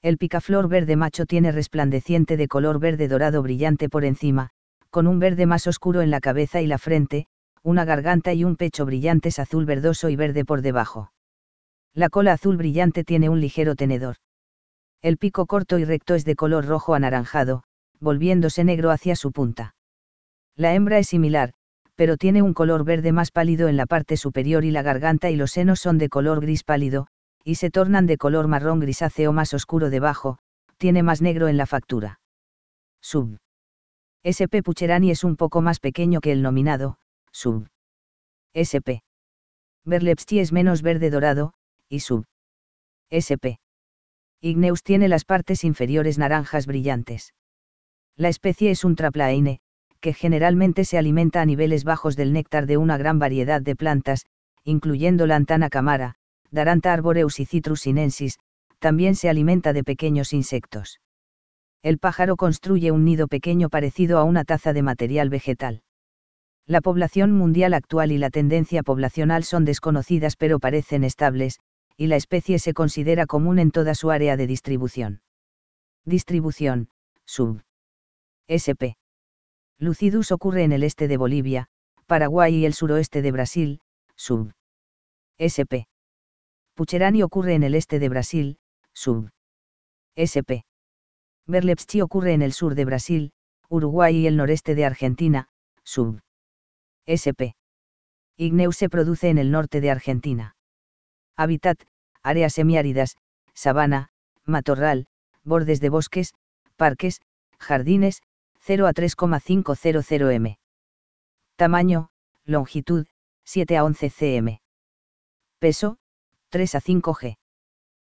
El picaflor verde macho tiene resplandeciente de color verde dorado brillante por encima, con un verde más oscuro en la cabeza y la frente, una garganta y un pecho brillantes azul verdoso y verde por debajo. La cola azul brillante tiene un ligero tenedor. El pico corto y recto es de color rojo anaranjado, volviéndose negro hacia su punta. La hembra es similar, pero tiene un color verde más pálido en la parte superior y la garganta y los senos son de color gris pálido, y se tornan de color marrón grisáceo más oscuro debajo, tiene más negro en la factura. Sub. SP pucherani es un poco más pequeño que el nominado, sub. SP. Berlepsti es menos verde dorado, y sub. SP. Igneus tiene las partes inferiores naranjas brillantes. La especie es un traplaine, que generalmente se alimenta a niveles bajos del néctar de una gran variedad de plantas, incluyendo Lantana camara, Daranta arboreus y Citrus sinensis, también se alimenta de pequeños insectos. El pájaro construye un nido pequeño parecido a una taza de material vegetal. La población mundial actual y la tendencia poblacional son desconocidas pero parecen estables, y la especie se considera común en toda su área de distribución. Distribución, sub. SP. Lucidus ocurre en el este de Bolivia, Paraguay y el suroeste de Brasil, sub. SP. Pucherani ocurre en el este de Brasil, sub. SP. Berlepsti ocurre en el sur de Brasil, Uruguay y el noreste de Argentina, sub. SP. Igneus se produce en el norte de Argentina. Hábitat, áreas semiáridas, sabana, matorral, bordes de bosques, parques, jardines, 0 a 3,500 m. Tamaño, longitud, 7 a 11 cm. Peso, 3 a 5 g.